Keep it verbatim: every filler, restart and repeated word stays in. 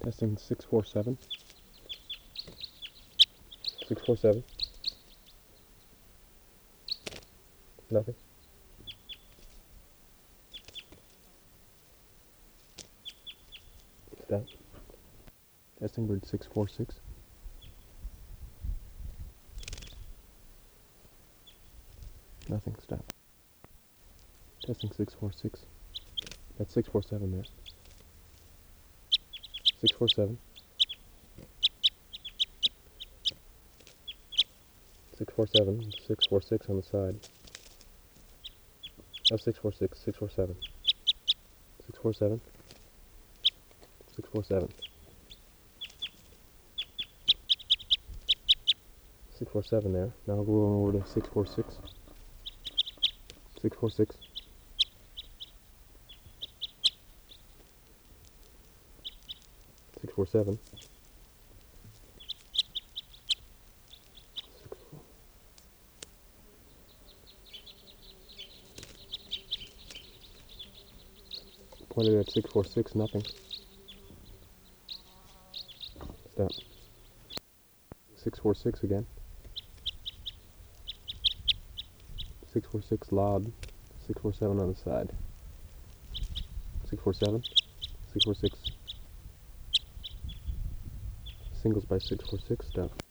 Testing six four seven. six four seven. Nothing. Stop. Testing bird six four six. Nothing. Stop. Testing six four six. That's six four seven there. six four seven. six four seven. six four six on the side. Oh, six four six. six four seven. six four seven. six four seven. six four seven there. Now go over to six four six. six four six. six four seven. Pointed at six four six, nothing. Stop. six four six again. six four six loud. six four seven on the side. six four seven. six four six. Singles by six four six, stop.